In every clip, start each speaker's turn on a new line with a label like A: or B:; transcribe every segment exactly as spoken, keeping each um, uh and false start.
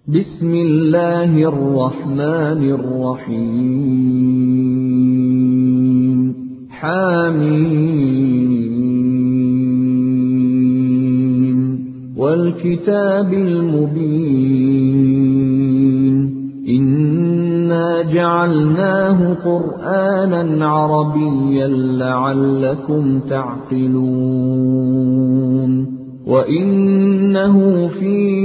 A: بسم الله الرحمن الرحيم حميم والكتاب المبين إنا جعلناه قرآنا عربيا لعلكم تعقلون وإنه في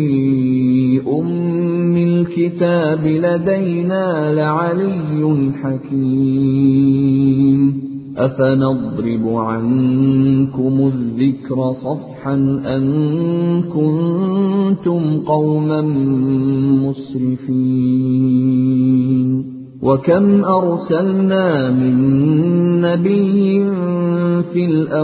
A: أم الكتاب لدينا لعلي حكيم أفنضرب عنكم الذكر صفحا أن كنتم قوما مسرفين وكم أرسلنا من نبي في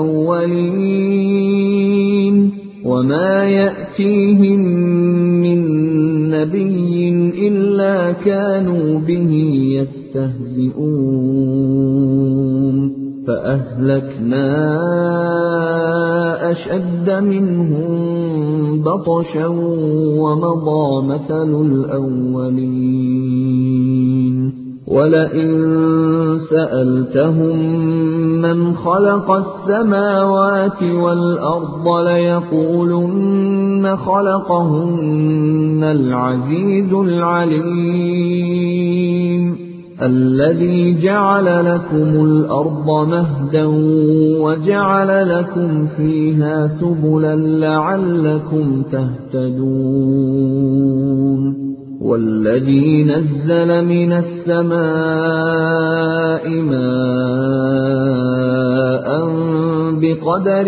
A: الأولين وما يأتيهم من نبي إلا كانوا به يستهزئون فأهلكنا أشد منهم بطشا ومضى مثل الأولين ولئن سألتهم من خلق السماوات والأرض ليقولن خلقهن العزيز العليم الذي جعل لكم الأرض مهدا وجعل لكم فيها سبلا لعلكم تهتدون والذي نزل من السماء ماء بقدر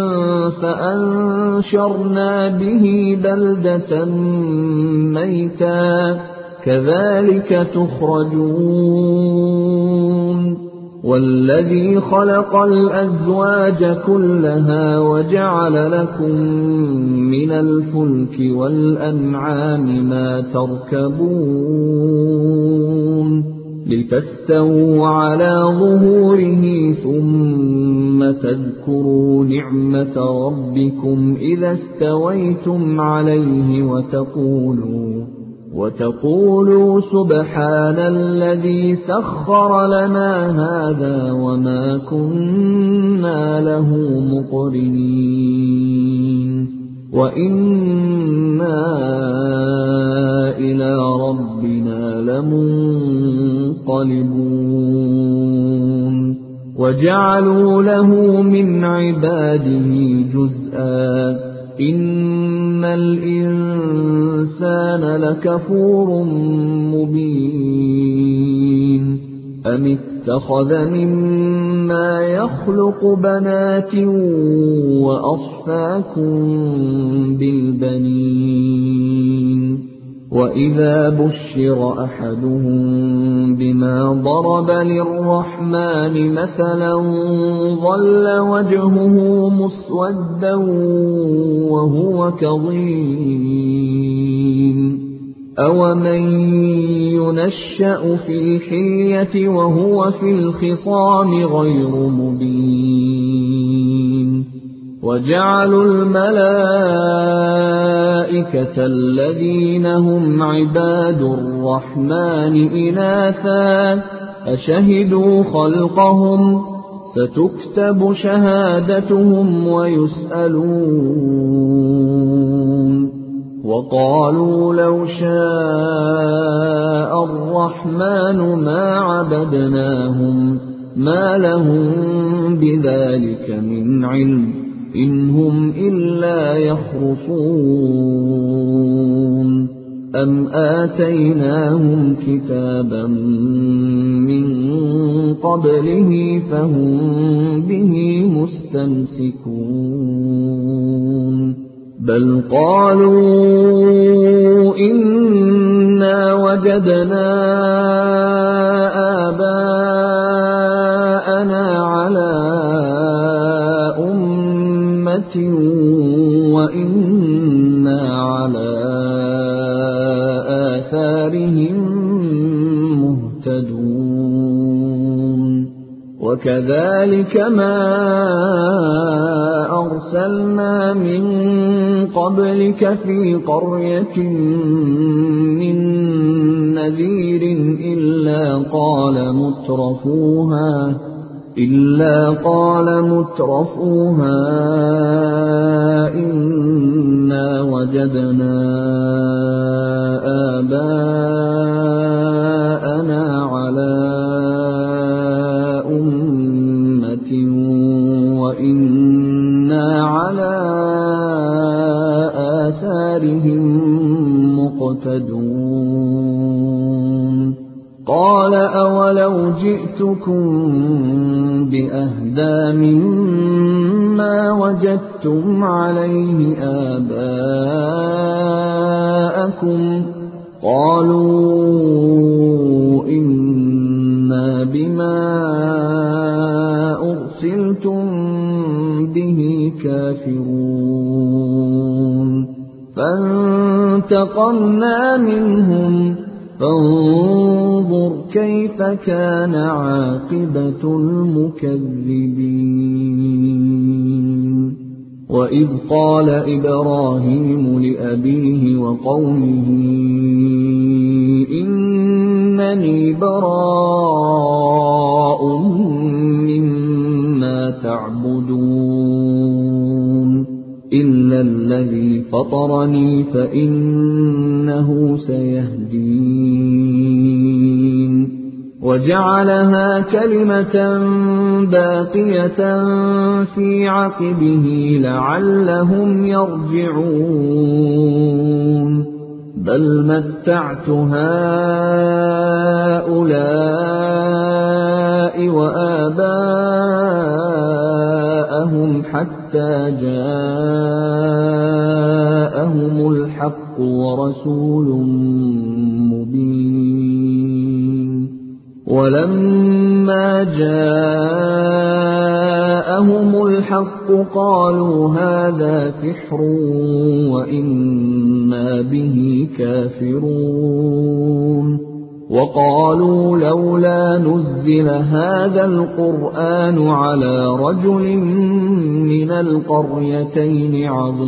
A: فأنشرنا به بلدة ميتا كذلك تخرجون والذي خلق الأزواج كلها وجعل لكم من الفلك والأنعام ما تركبون لتستووا على ظهوره ثم تذكروا نعمة ربكم إذا استويتم عليه وتقولوا وتقولوا سبحان الذي سخر لنا هذا وما كنا له مقرنين وإنا إلى ربنا لمنقلبون وجعلوا له من عباده جزءا إن الإنسان لكفور مبين أم اتخذ مما يخلق بنات وأصفاكم بالبنين وإذا بشر أحدهم بما ضرب للرحمن مثلا ظل وجهه مسودا وهو كظيم أومن ينشأ في الحلية وهو في الخصام غير مبين وجعلوا الملائكة الذين هم عباد الرحمن إناثا أشهدوا خلقهم ستكتب شهادتهم ويسألون وقالوا لو شاء الرحمن ما عبدناهم ما لهم بذلك من علم إن هم إلا يخرصون أم آتيناهم كتابا من قبله فهم به مستمسكون بل قالوا إنا وجدنا آباءنا على أمة وإنا على آثارهم مهتدون وكذلك ما أرسلنا من قبلك في قرية من نذير إلا قال مترفوها إلا قال مترفوها إنا وجدنا آباءنا على أمة وإنا على آثارهم مقتدون قال أولو جئتكم بأهدى مما وجدتم عليه آباءكم قالوا إنا بما أرسلتم به كافرون فانتقمنا منهم فانظر كيف كان عاقبة المكذبين وإذ قال إبراهيم لأبيه وقومه إنني براء مما تعبدون إلا الذي فطرني فإنه سيهدين وجعلها كلمة باقية في عقبه لعلهم يرجعون بل متعت هؤلاء وآباءهم حتى جاءهم الحق ورسول مبين ولما جاءهم الحق قالوا هذا سحر وإنا به كافرون وقالوا لولا نزل هذا القرآن على رجل من القريتين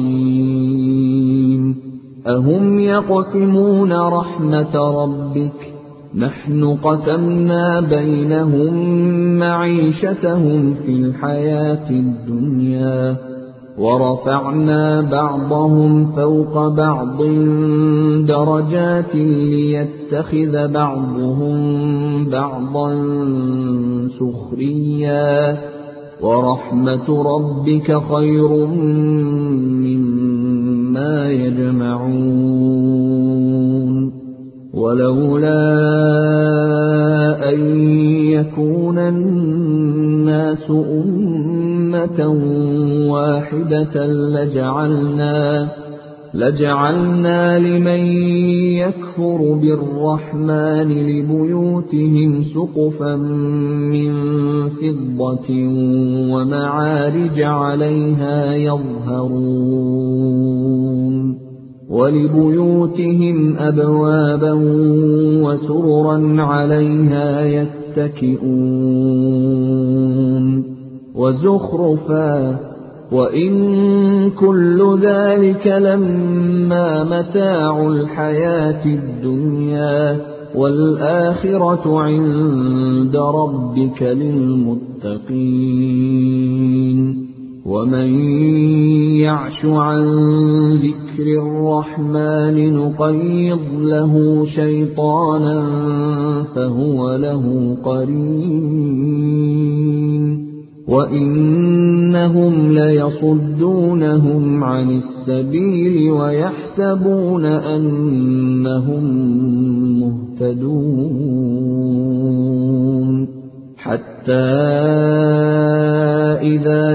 A: عظيم أهم يقسمون رحمة ربك نحن قسمنا بينهم معيشتهم في الحياة الدنيا ورفعنا بعضهم فوق بعض درجات ليتخذ بعضهم بعضا سخريا ورحمة ربك خير مما يجمعون ولولا أن يكون الناس أمة واحدة لجعلنا لجعلنا لمن يكفر بالرحمن لبيوتهم سقفا من فضة ومعارج عليها يظهرون ولبيوتهم أبوابا وسررا عليها يتكئون وزخرفا وإن كل ذلك لما متاع الحياة الدنيا والآخرة عند ربك للمتقين ومن يعش عن ذكر الرحمن نقيض له شيطانا فهو له قرين وإنهم ليصدونهم عن السبيل ويحسبون أنهم مهتدون حتى إذا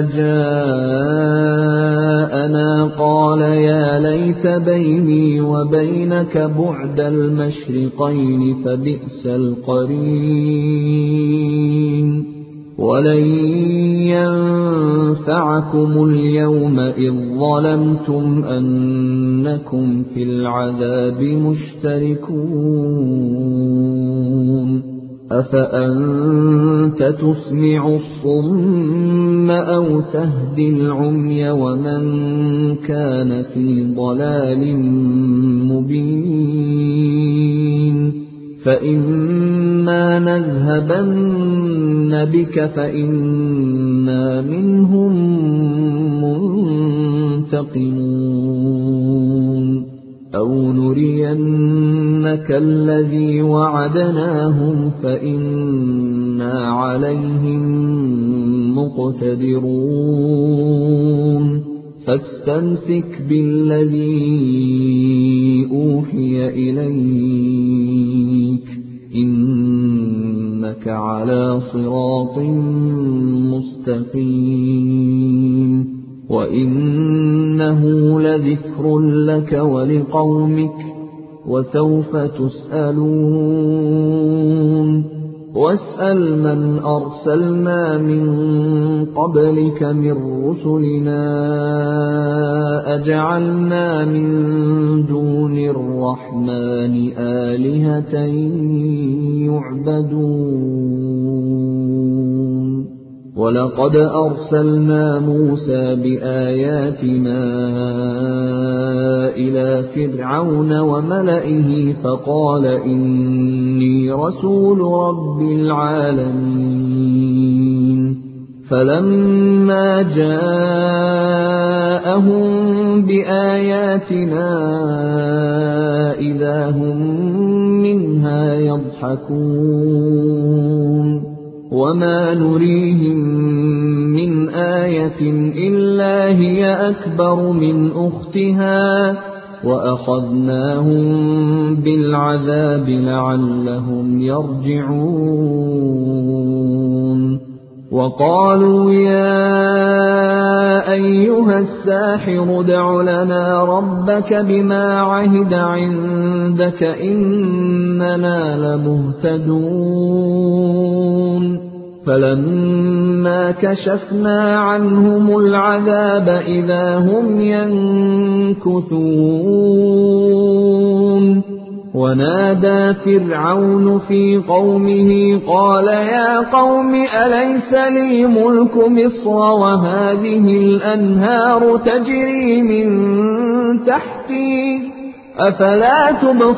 A: جاءنا قال يا ليت بيني وبينك بعد المشرقين فبئس القرين ولن ينفعكم اليوم إذ ظلمتم أنكم في العذاب مشتركون أفأنت تسمع الصم أو تهدي العمي ومن كان في ضلال مبين فإما نذهبن بك فإنا منهم منتقمون أو نرينك الذي وعدناهم فإنا عليهم مقتدرون فاستمسك بالذي أوحي إليك إنك على صراط مستقيم وإنه لذكر لك ولقومك وسوف تسألون واسأل من أرسلنا من قبلك من رسلنا أجعلنا من دون الرحمن آلهة يعبدون ولقد أرسلنا موسى بآياتنا إلى فرعون وملئه فقال إني رسول رب العالمين فلما جاءهم بآياتنا إذا هم منها يضحكون وما نريهم من آية إلا هي أكبر من أختها وأخذناهم بالعذاب لعلهم يرجعون وقالوا يا أيها الساحر ادع لنا ربك بما عهد عندك إننا لمهتدون فلما كشفنا عنهم العذاب إذا هم ينكثون ونادى فرعون في قومه قال يا قوم أليس لي ملك مصر وهذه الأنهار تجري من تحتي أفلا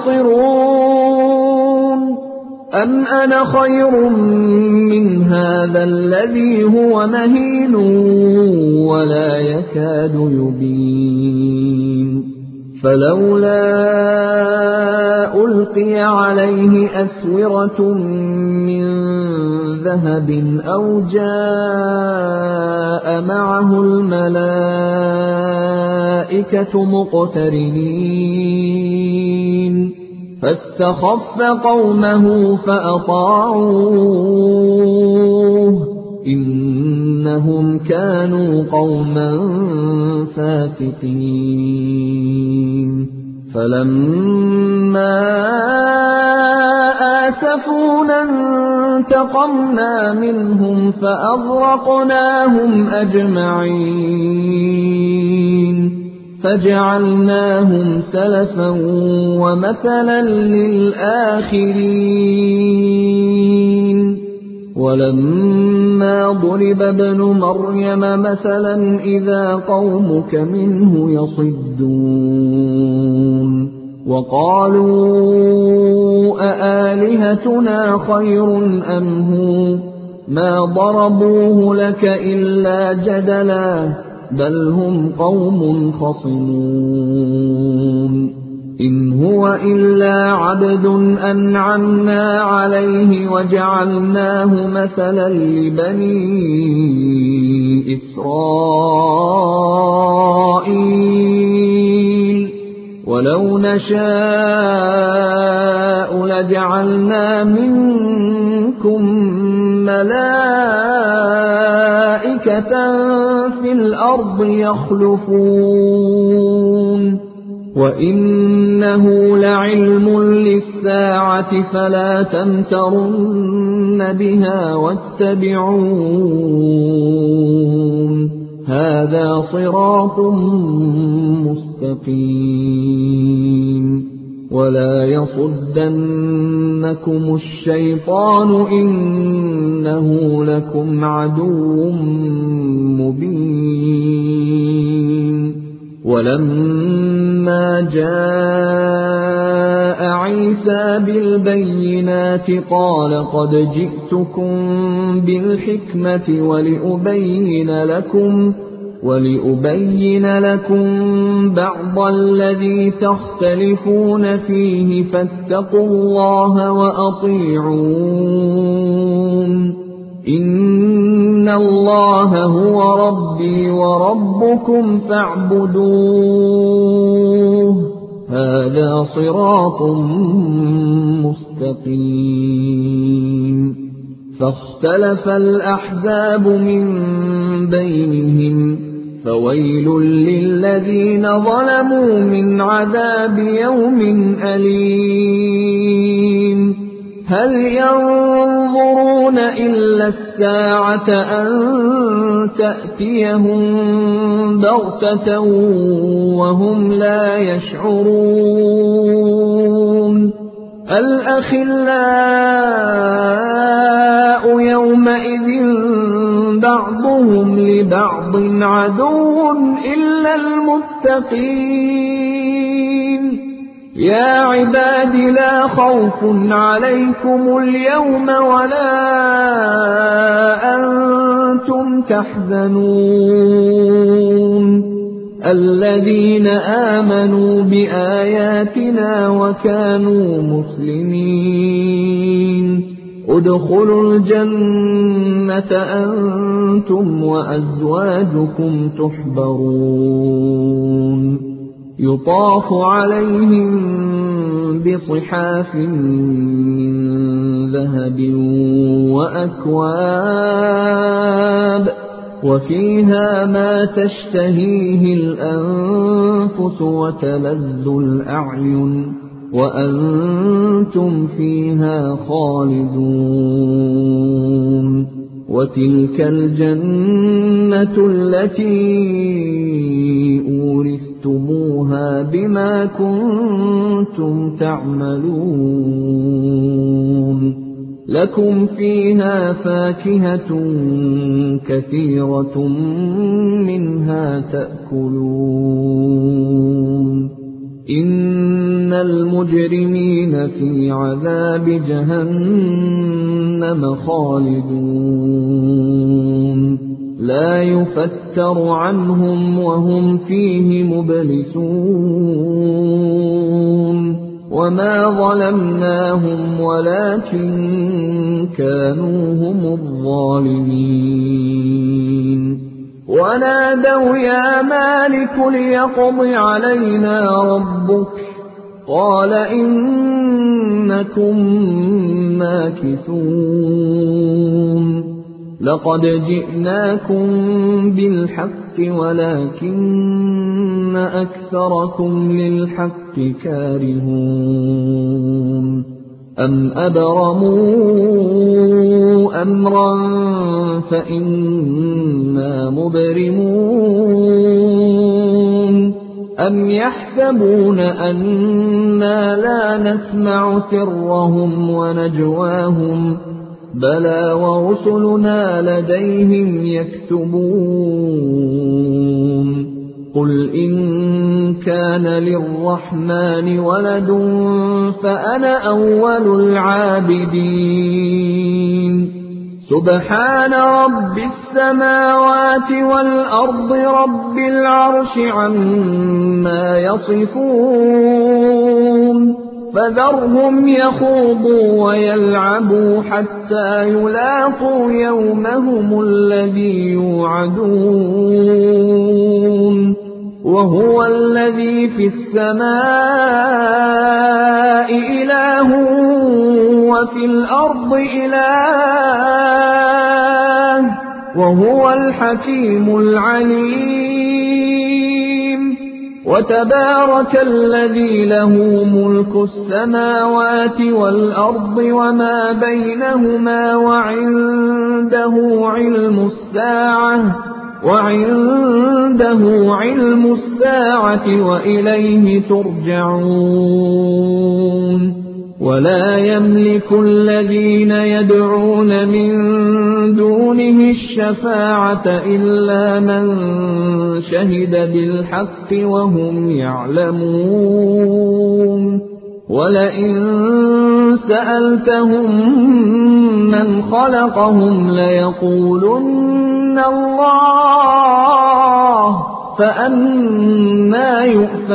A: تبصرون أم أنا خير من هذا الذي هو مهين ولا يكاد يبين فلولا ألقي عليه أسورة من ذهب أو جاء معه الملائكة مقترنين فاستخف قومه فأطاعوه إنهم كانوا قوما فاسقين فلما آسفونا انتقمنا منهم فأغرقناهم أجمعين فجعلناهم سلفا ومثلا للآخرين ولما ضرب ابن مريم مثلا إذا قومك منه يصدون وقالوا أآلهتنا خير أم هو ما ضربوه لك إلا جدلا بل هم قوم خصمون إن هو إلا عبد أنعمنا عليه وجعلناه مثلا لبني إسرائيل ولو نشاء لجعلنا منكم ملائكة في الأرض يخلفون وإنه لعلم للساعة فلا تمترن بها واتبعون هذا صراط مستقيم ولا يصدنكم الشيطان إنه لكم عدو مبين. ولما جاء عيسى بالبينات قال قد جئتكم بالحكمة ولأبين لكم ولأبين لكم بعض الذي تختلفون فيه فاتقوا الله وأطيعون إن الله هو ربي وربكم فاعبدوه هذا صراط مستقيم. فاختلف الأحزاب من بينهم فويل للذين ظلموا من عذاب يوم أليم. هل ينظرون إلا الساعة أن تأتيهم بغتة وهم لا يشعرون. الأخلاء يومئذ بعضهم لبعض عدو إلا المتقين. يا عباد لا خوف عليكم اليوم ولا أنتم تحزنون الذين آمنوا بآياتنا وكانوا مسلمين ادخلوا الجنة أنتم وأزواجكم تحبرون يطاف عليهم بصحاف من ذهب وأكواب وفيها ما تشتهيه الأنفس وتلذ الأعين وأنتم فيها خالدون. وتلك الجنة التي أورثتموها بما كنتم تعملون لكم فيها فاكهة كثيرة منها تأكلون. إن المجرمين في عذاب جهنم خالدون لا يفتر عنهم وهم فيه مبلسون. وما ظلمناهم ولكن كانوا هم الظالمين. ونادوا يا مالك ليقض علينا ربك قال إنكم ماكثون. لقد جئناكم بالحق ولكن أكثركم للحق كارهون. أم أبرموا أمرا فإنا مبرمون أم يحسبون أنا لا نسمع سرهم ونجواهم بلى ورسلنا لديهم يكتبون. قل إن كان للرحمن ولد فأنا أول العابدين. سبحان رب السماوات والأرض رب العرش عما يصفون. فذرهم يخوضوا ويلعبوا حتى يلاقوا يومهم الذي يوعدون. وهو الذي في السماء إله وفي الأرض إله وهو الحكيم العليم. وتبارك الذي له ملك السماوات والأرض وما بينهما وعنده علم الساعة وعنده علم الساعة وإليه ترجعون ولا يملك الذين يدعون من دونه الشفاعة إلا من شهد بالحق وهم يعلمون ولئن سألتهم من خلقهم ليقولن الله فأنى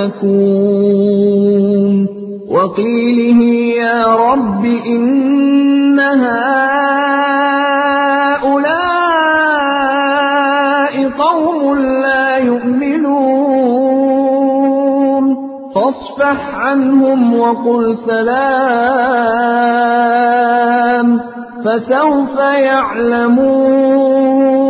A: يؤفكون وقيله يا رب إن هؤلاء قوم لا يؤمنون فاصفح عنهم وقل سلام فسوف يعلمون.